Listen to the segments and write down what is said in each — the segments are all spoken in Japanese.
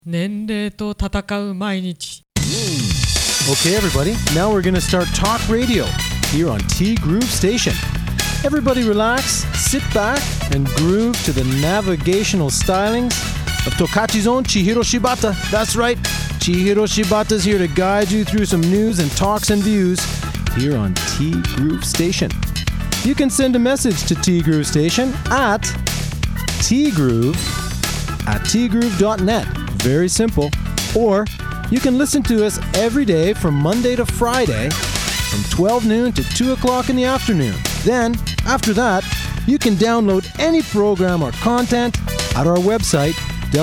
年齢と戦う毎日。 Okay, everybody, now we're going to start talk radio here on T Groove Station. Everybody relax, sit back, and groove to the navigational stylings of Tokachi's own Chihiro Shibata. That's right, Chihiro Shibata is here to guide you through some news and talks and views here on T Groove Station. You can send a message to T Groove Station at tgroove@tgroove.net. Very simple. Or you can listen to us every day from Monday to Friday from 12 noon to 2 o'clock in the afternoon. Then, after that, you can download any program or content at our website,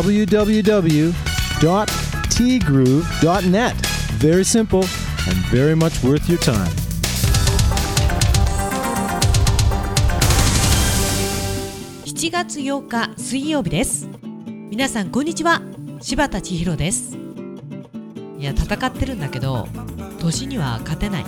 www.tgroove.net. Very simple and very much worth your time. 7月8日水曜日です。皆さんこんにちは、柴田千尋です。いや、戦ってるんだけど年には勝てない。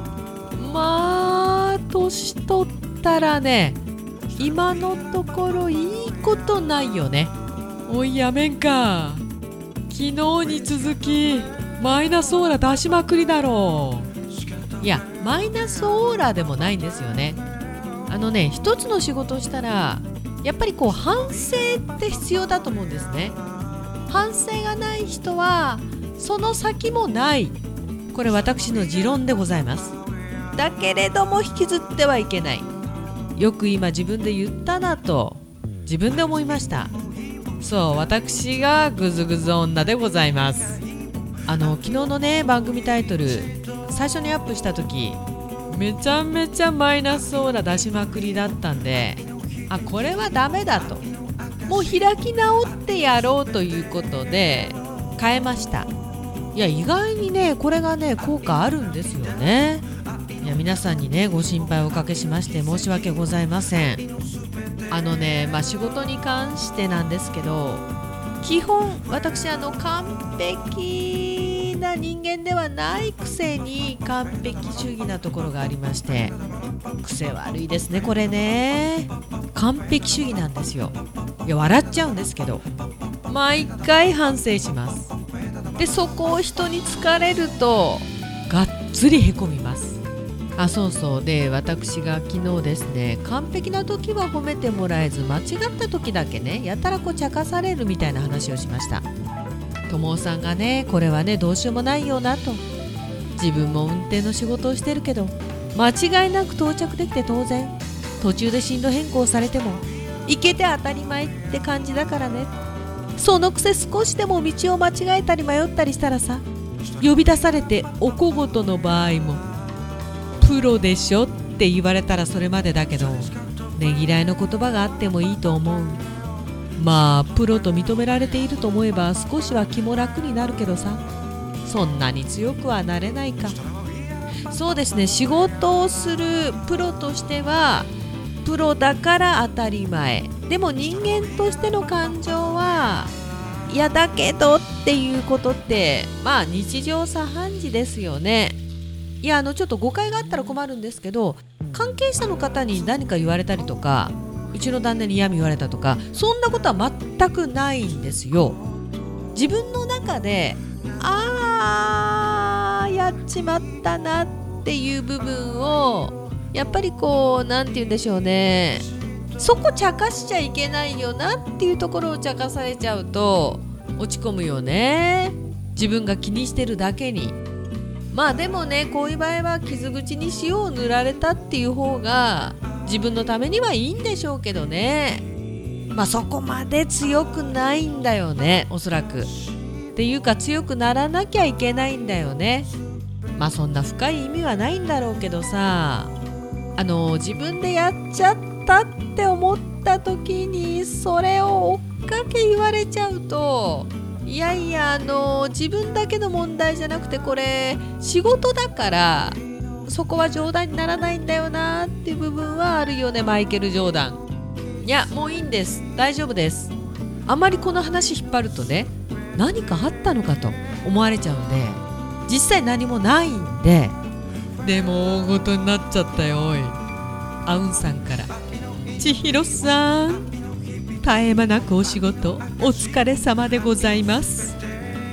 まあ年取ったらね、今のところいいことないよね。おいやめんか、昨日に続きマイナスオーラ出しまくりだろう。いや、マイナスオーラでもないんですよね。一つの仕事をしたらやっぱり反省って必要だと思うんですね。反省がない人はその先もない。これ私の持論でございます。だけれども引きずってはいけない。よく今自分で言ったなと自分で思いました。そう、私がグズグズ女でございます。昨日のね、番組タイトル最初にアップした時、めちゃめちゃマイナスオーラ出しまくりだったんで、これはダメだと、もう開き直ってやろうということで変えました。いや、意外にねこれがね効果あるんですよね。いや、皆さんにねご心配をおかけしまして申し訳ございません。仕事に関してなんですけど、基本私完璧な人間ではないくせに完璧主義なところがありまして、癖悪いですねこれね。完璧主義なんですよ。いや、笑っちゃうんですけど毎回反省します。でそこを人に疲れるとがっつりへこみます。そうそうで、私が昨日ですね、完璧な時は褒めてもらえず間違った時だけねやたら茶化されるみたいな話をしました。友さんがね、これはねどうしようもないよなと、自分も運転の仕事をしてるけど間違いなく到着できて当然、途中で進路変更されても行けて当たり前って感じだからね。そのくせ少しでも道を間違えたり迷ったりしたらさ、呼び出されてお小言の場合もプロでしょって言われたらそれまでだけど、ねぎらいの言葉があってもいいと思う。まあプロと認められていると思えば少しは気も楽になるけどさ、そんなに強くはなれないか。そうですね、仕事をするプロとしてはプロだから当たり前。でも人間としての感情は、いやだけどっていうことって日常茶飯事ですよね。いやちょっと誤解があったら困るんですけど、関係者の方に何か言われたりとか、うちの旦那に嫌味言われたとか、そんなことは全くないんですよ。自分の中でやっちまったなっていう部分をやっぱりなんて言うんでしょうね、そこ茶化しちゃいけないよなっていうところを茶化されちゃうと落ち込むよね。自分が気にしてるだけに。でもね、こういう場合は傷口に塩を塗られたっていう方が自分のためにはいいんでしょうけどね。そこまで強くないんだよね、おそらく。っていうか強くならなきゃいけないんだよね。そんな深い意味はないんだろうけどさ、自分でやっちゃったって思った時にそれを追っかけ言われちゃうと、いやいや自分だけの問題じゃなくてこれ仕事だからそこは冗談にならないんだよなっていう部分はあるよね、マイケル・ジョーダン。いやもういいんです、大丈夫です。あまりこの話引っ張るとね、何かあったのかと思われちゃうんで、実際何もないんで。でも大ごとになっちゃったよ。おい、あうんさんから千尋さん、絶え間なくお仕事お疲れ様でございます。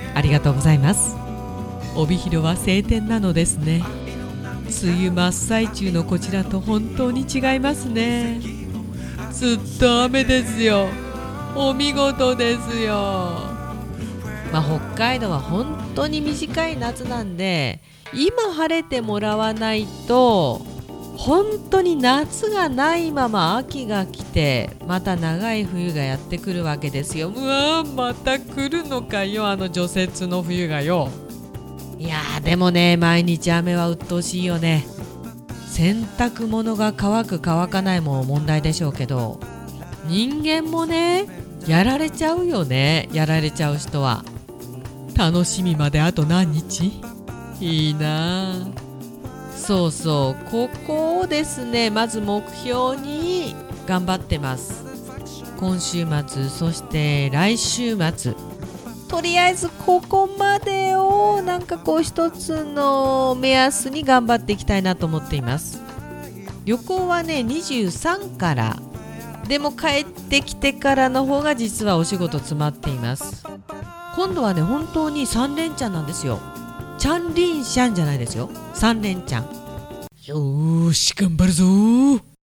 ありがとうございます。帯広は晴天なのですね。梅雨真っ最中のこちらと本当に違いますね。ずっと雨ですよ。お見事ですよ。北海道は本当に短い夏なんで、今晴れてもらわないと本当に夏がないまま秋が来て、また長い冬がやってくるわけですよ。うわー、また来るのかよ、あの除雪の冬がよ。いやー、でもね、毎日雨は鬱陶しいよね。洗濯物が乾く乾かないも問題でしょうけど、人間もね、やられちゃうよね。やられちゃう人は。楽しみまであと何日？いいなあ。そうそう、ここをですね、まず目標に頑張ってます。今週末、そして来週末、とりあえずここまでをなんかこう一つの目安に頑張っていきたいなと思っています。旅行はね、23からでも帰ってきてからの方が実はお仕事詰まっています。今度はね、本当に3連チャンなんですよ。チャンリンシャンじゃないですよ、3連チャン。よーし頑張るぞー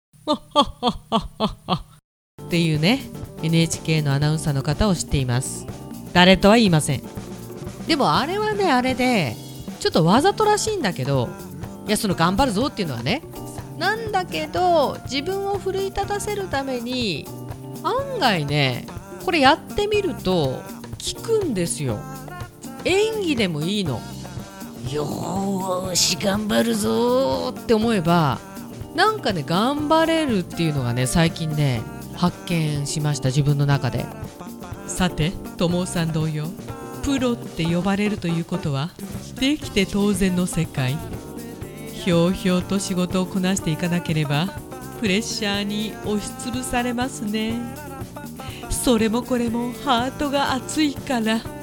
っていうね、 NHK のアナウンサーの方を知っています。誰とは言いません。でもあれはね、あれでちょっとわざとらしいんだけど、いや、その頑張るぞっていうのはね、なんだけど自分を奮い立たせるために案外ね、これやってみると効くんですよ。演技でもいいの。よーし頑張るぞって思えば、なんかね、頑張れるっていうのがね、最近ね発見しました、自分の中で。さて、ともさん同様、プロって呼ばれるということはできて当然の世界。ひょうひょうと仕事をこなしていかなければプレッシャーに押しつぶされますね。それもこれもハートが熱いから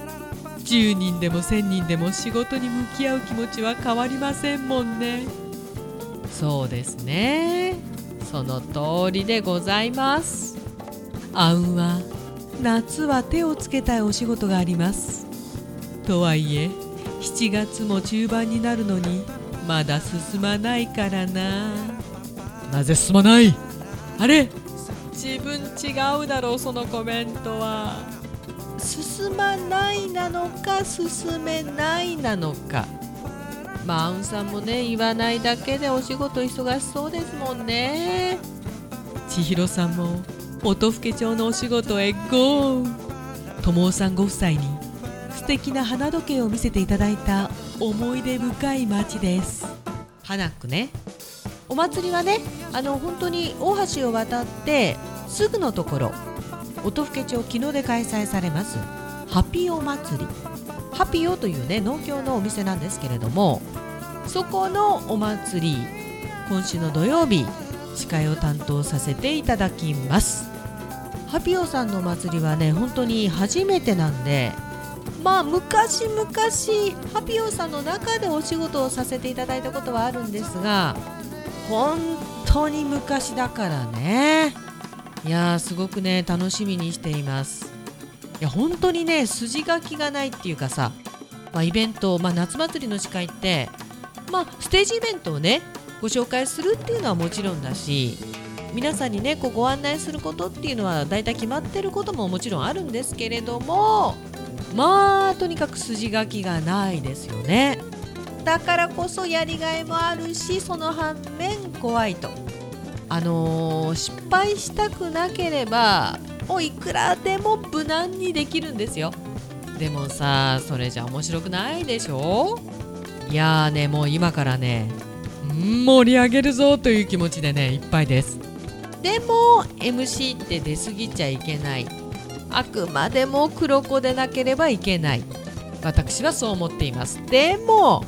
、10人でも1000人でも仕事に向き合う気持ちは変わりませんもんね。そうですね、その通りでございます。あんは夏は手をつけたいお仕事があります。とはいえ7月も中盤になるのにまだ進まないからな。なぜ進まない？あれ、自分違うだろう、そのコメントは。進まないなのか進めないなのか。アウンさんもね、言わないだけでお仕事忙しそうですもんね。千尋さんも音更町のお仕事へゴー。友さんご夫妻に素敵な花時計を見せていただいた思い出深い街です。花区ね。お祭りはね、本当に大橋を渡ってすぐのところ、音更町木野で開催されますハピオ祭り。ハピオというね、農協のお店なんですけれども、そこのお祭り、今週の土曜日司会を担当させていただきます。ハピオさんのお祭りはね、本当に初めてなんで、昔々ハピオさんの中でお仕事をさせていただいたことはあるんですが、本当に昔だからね。いやー、すごくね楽しみにしています。いや、本当にね、筋書きがないっていうかさ、イベント、夏祭りの司会って、ステージイベントをねご紹介するっていうのはもちろんだし、皆さんにねご案内することっていうのはだいたい決まってることももちろんあるんですけれども、とにかく筋書きがないですよね。だからこそやりがいもあるし、その反面怖いと。失敗したくなければもういくらでも無難にできるんですよ。でもさ、それじゃ面白くないでしょ。いやーね、もう今からね盛り上げるぞという気持ちでねいっぱいです。でも MC って出過ぎちゃいけない。あくまでも黒子でなければいけない。私はそう思っています。でも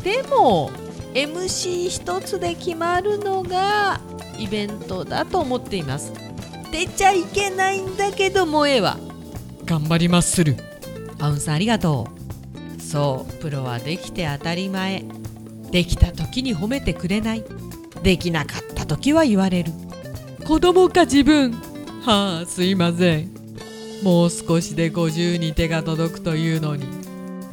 MC 一つで決まるのがイベントだと思っています。出ちゃいけないんだけども頑張りまする。アウンさんありがとう。そう、プロはできて当たり前。できた時に褒めてくれない。できなかった時は言われる。子供か自分。すいません。もう少しで50に手が届くというのに。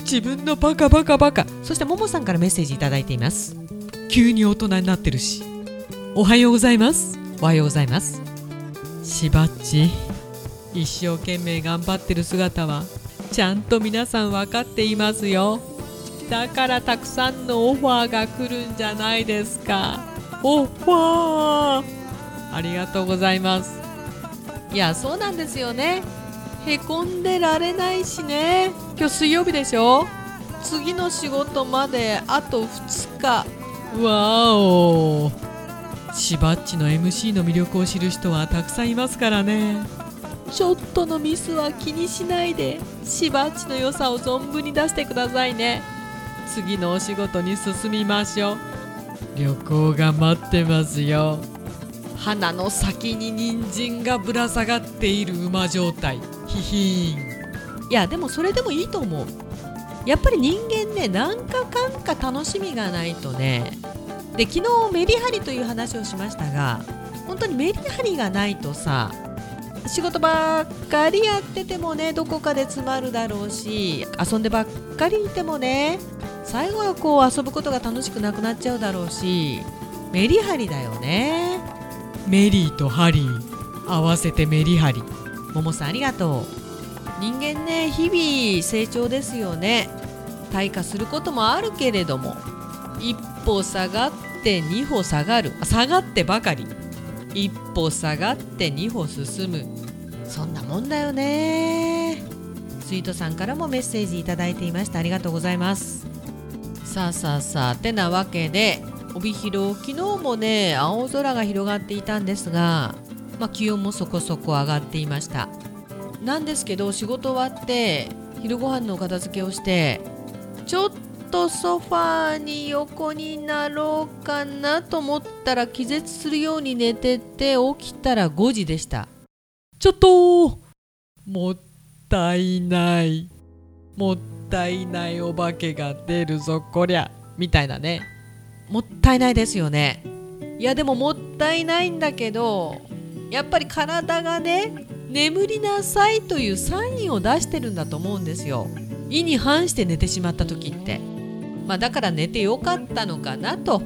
自分のバカ。そしてももさんからメッセージいただいています。急に大人になってるし、おはようございます。おはようございます。しばっち、一生懸命頑張ってる姿はちゃんと皆さん分かっていますよ。だからたくさんのオファーが来るんじゃないですか。オファー、ありがとうございます。いや、そうなんですよね。へこんでられないしね。今日水曜日でしょ。次の仕事まであと2日。わお、しばっちの MC の魅力を知る人はたくさんいますからね。ちょっとのミスは気にしないで、しばっちの良さを存分に出してくださいね。次のお仕事に進みましょう。旅行が待ってますよ。鼻の先に人参がぶら下がっている馬状態。ヒヒーン。いや、でもそれでもいいと思う。やっぱり人間ね、なんかかんか楽しみがないとね。で、昨日メリハリという話をしましたが、本当にメリハリがないとさ、仕事ばっかりやっててもね、どこかで詰まるだろうし、遊んでばっかりいてもね、最後はこう遊ぶことが楽しくなくなっちゃうだろうし、メリハリだよね。メリーとハリー合わせてメリハリ。ももさんありがとう。人間ね、日々成長ですよね。退化することもあるけれども、一歩下がって二歩下がる、下がってばかり、一歩下がって二歩進む、そんなもんだよね。スイートさんからもメッセージいただいていました。ありがとうございます。さあてなわけで、帯広、昨日もね青空が広がっていたんですが、気温もそこそこ上がっていました。なんですけど、仕事終わって昼ご飯のお片付けをして、ちょっとソファーに横になろうかなと思ったら、気絶するように寝てて、起きたら5時でした。ちょっともったいない、もったいないお化けが出るぞこりゃ、みたいなね。もったいないですよね。いや、でももったいないんだけど、やっぱり体がね、眠りなさいというサインを出してるんだと思うんですよ。意に反して寝てしまった時って、だから寝てよかったのかなと。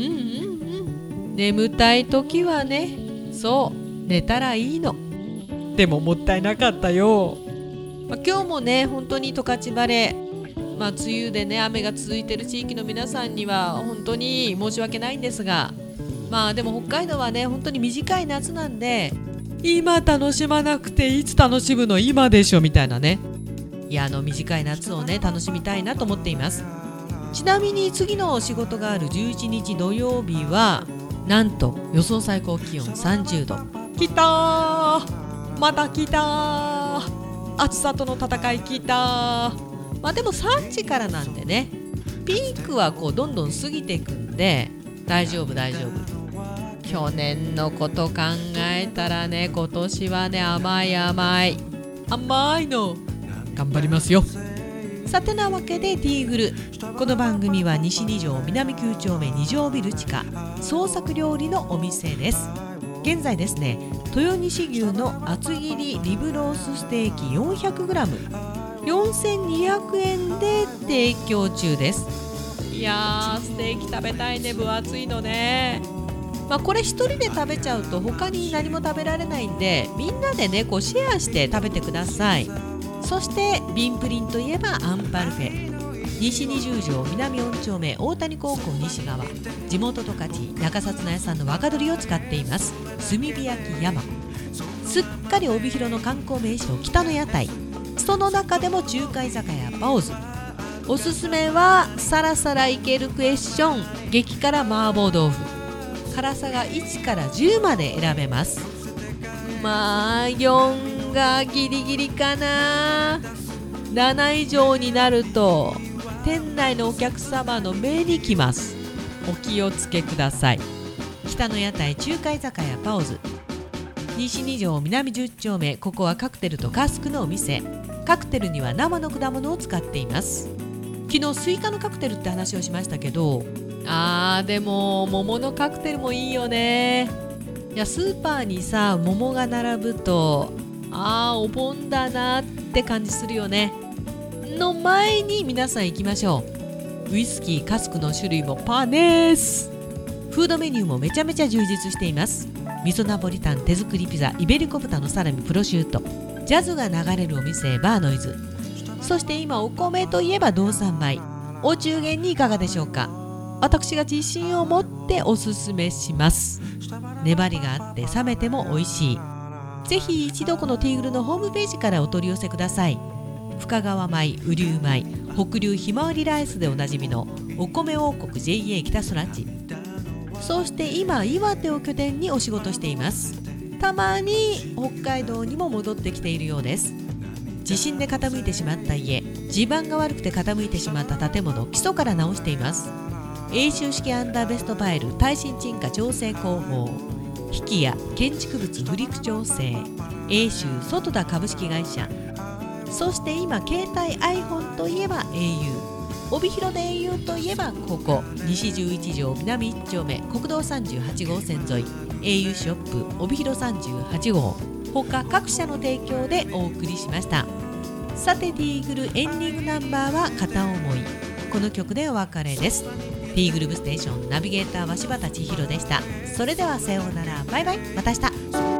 眠たい時はね、そう寝たらいいの。でももったいなかったよ。今日もね、本当に十勝晴れ、梅雨でね雨が続いている地域の皆さんには本当に申し訳ないんですが、でも北海道はね本当に短い夏なんで、今楽しまなくていつ楽しむの、今でしょみたいなね。いや、短い夏をね楽しみたいなと思っています。ちなみに次の仕事がある11日土曜日は、なんと予想最高気温30度。きたー、またきたー、暑さとの戦いきたー。でも3時からなんでね、ピークはこうどんどん過ぎていくんで大丈夫。去年のこと考えたらね、今年はね甘いの頑張りますよ。さてなわけで、ティーグル、この番組は西2条南9丁目2条ビル地下創作料理のお店です。現在ですね、豊西牛の厚切りリブロースステーキ 400g4200 円で提供中です。いやー、ステーキ食べたいね、分厚いのね。これ一人で食べちゃうと他に何も食べられないんで、みんなでねこうシェアして食べてください。そしてビンプリンといえばアンパルフェ、西20条南4丁目大谷高校西側、地元十勝中札内さんの若鶏を使っています。炭火焼き山、すっかり帯広の観光名所北の屋台、その中でも中華居酒屋パオズ。おすすめはサラサラいけるクエスチョン激辛麻婆豆腐、辛さが1から10まで選べます。4がギリギリかな。7以上になると店内のお客様の目に来ます。お気をつけください。北の屋台中華居酒屋パオズ、西2条南10丁目、ここはカクテルとカスクのお店。カクテルには生の果物を使っています。昨日スイカのカクテルって話をしましたけど、でも桃のカクテルもいいよね。いや、スーパーにさ桃が並ぶと、お盆だなって感じするよね。 の前に皆さん行きましょう。ウイスキー、カスクの種類もパネース。フードメニューもめちゃめちゃ充実しています。味噌ナポリタン、手作りピザ、イベリコ豚のサラミ、プロシュート、ジャズが流れるお店、バーノイズ。そして今お米といえば道産米。お中元にいかがでしょうか。私が自信を持っておすすめします。粘りがあって冷めても美味しい。ぜひ一度このティーグルのホームページからお取り寄せください。深川米、雨竜米、北流ひまわりライスでおなじみのお米王国 JA 北空地。そして今岩手を拠点にお仕事しています。たまに北海道にも戻ってきているようです。地震で傾いてしまった家、地盤が悪くて傾いてしまった建物、基礎から直しています。永修式アンダーベストパイル、耐震沈下調整工法、引きや建築物不陸調整、永修外田株式会社。そして今携帯 iPhone といえば au、帯広で au といえばここ西11条南1丁目国道38号線沿い au ショップ帯広38号、他各社の提供でお送りしました。さてティーグルエンディングナンバーは片思い。この曲でお別れです。ティーグループステーションナビゲーターは柴田千尋でした。それではさようなら、バイバイ、また明日。